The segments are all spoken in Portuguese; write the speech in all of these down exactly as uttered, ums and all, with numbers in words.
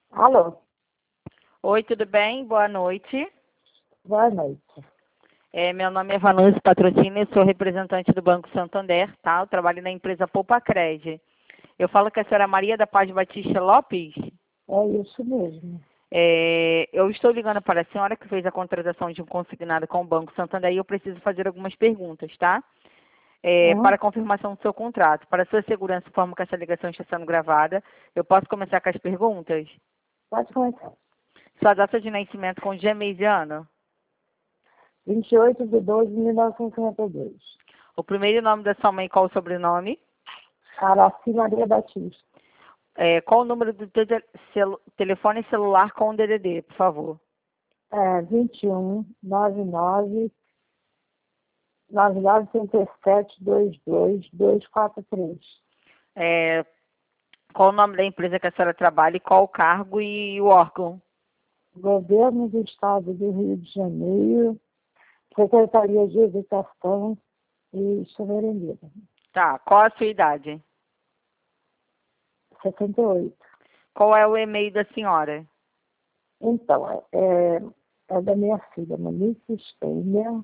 Alô, Oi, tudo bem? Boa noite. boa noite. É, meu nome é Vanusa Patrocínio, eu sou representante do Banco Santander, tá? Eu trabalho na empresa Poupa Cred. Eu falo que a senhora Maria da Paz Batista Lopes. É isso mesmo. É, eu estou ligando para a senhora que fez a contratação de um consignado com o Banco Santander e eu preciso fazer algumas perguntas, tá? É, Uhum. para confirmação do seu contrato. Para sua segurança, informo que essa ligação está sendo gravada. Eu posso começar com as perguntas? Pode começar. Sua data de nascimento com dia, mês e ano? vinte e oito de doze de mil novecentos e cinquenta e dois. O primeiro nome da sua mãe e qual o sobrenome? Araci Maria Batista. É, qual o número do teu te- celu- telefone celular com o D D D, por favor? É, vinte e um, noventa e nove, noventa e nove, trinta e sete, vinte e dois, duzentos e quarenta e três. É, qual o nome da empresa que a senhora trabalha e qual o cargo e o órgão? Governo do Estado do Rio de Janeiro, Secretaria de Educação e Soberania. Tá, qual a sua idade? setenta e oito. Qual é o e-mail da senhora? Então, é, é é da minha filha, Monique Stênio,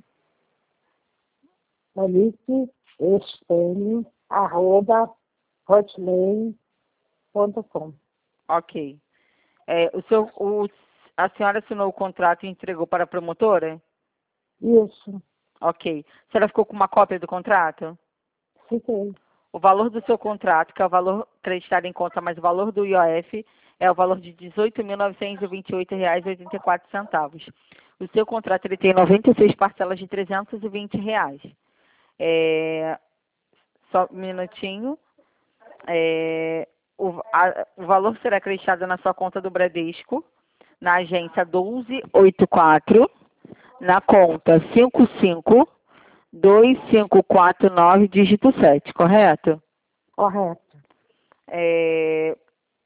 Monique Estênio, arroba hotmail ponto com. Ok. É, o seu, o, a senhora assinou o contrato e entregou para a promotora? Isso, Ok. A senhora ficou com uma cópia do contrato? fiquei. O valor do seu contrato, que é o valor acreditado em conta mais o valor do I O F, é o valor de dezoito mil novecentos e vinte e oito reais e oitenta e quatro centavos. O seu contrato ele tem noventa e seis parcelas de trezentos e vinte reais. É, só um minutinho. É, o, a- o valor será acreditado na sua conta do Bradesco, na agência doze oitenta e quatro, na conta cinco cinco dois cinco quatro nove, dígito sete, correto? Correto. É,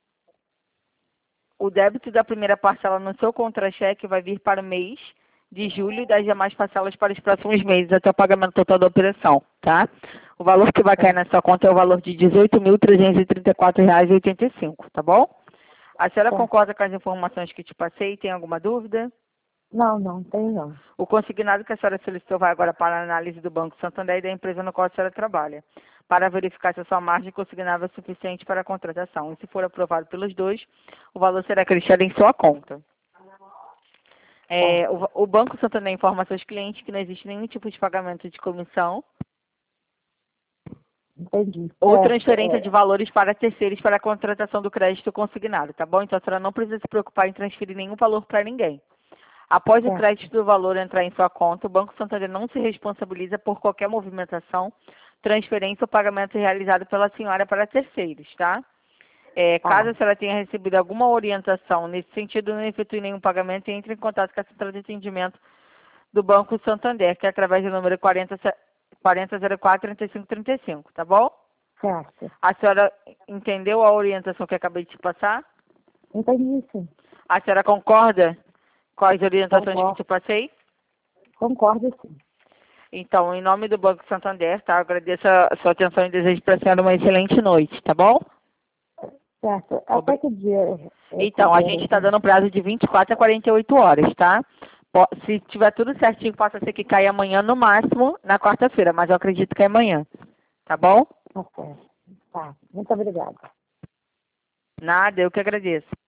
o débito da primeira parcela no seu contra-cheque vai vir para o mês de julho e das demais parcelas para os próximos meses, até o pagamento total da operação, tá? O valor que vai cair na sua conta é o valor de dezoito mil trezentos e trinta e quatro reais e oitenta e cinco, tá bom? A senhora Tá. concorda com as informações que te passei? Tem alguma dúvida? Não, não, tem não. O consignado que a senhora solicitou vai agora para a análise do Banco Santander e da empresa no qual a senhora trabalha, para verificar se a sua margem consignável é suficiente para a contratação. E se for aprovado pelos dois, o valor será acrescido em sua conta. É, o, o Banco Santander informa a seus clientes que não existe nenhum tipo de pagamento de comissão Entendi. ou É, transferência é, de valores para terceiros para a contratação do crédito consignado, tá bom? Então a senhora não precisa se preocupar em transferir nenhum valor para ninguém. Após o certo. crédito do valor entrar em sua conta, o Banco Santander não se responsabiliza por qualquer movimentação, transferência ou pagamento realizado pela senhora para terceiros, tá? É, caso Tá, a senhora tenha recebido alguma orientação nesse sentido, não efetue nenhum pagamento e entre em contato com a central de atendimento do Banco Santander, que é através do número quarenta, quarenta zero quatro, trinta e cinco trinta e cinco, tá bom? certo. A senhora entendeu a orientação que eu acabei de te passar? Entendi, sim. A senhora concorda com as orientações que Concordo. te passei? Concordo, sim. Então, em nome do Banco Santander, tá? Eu agradeço a sua atenção e desejo para a senhora uma excelente noite, tá bom? Certo. Até Obri- que dia é que Então, a der, gente está dando então? um prazo de vinte e quatro a quarenta e oito horas, tá? Po- Se tiver tudo certinho, possa ser que caia amanhã no máximo, na quarta-feira, mas eu acredito que é amanhã, tá bom? Tá certo. Tá. Muito obrigada. Nada, eu que agradeço.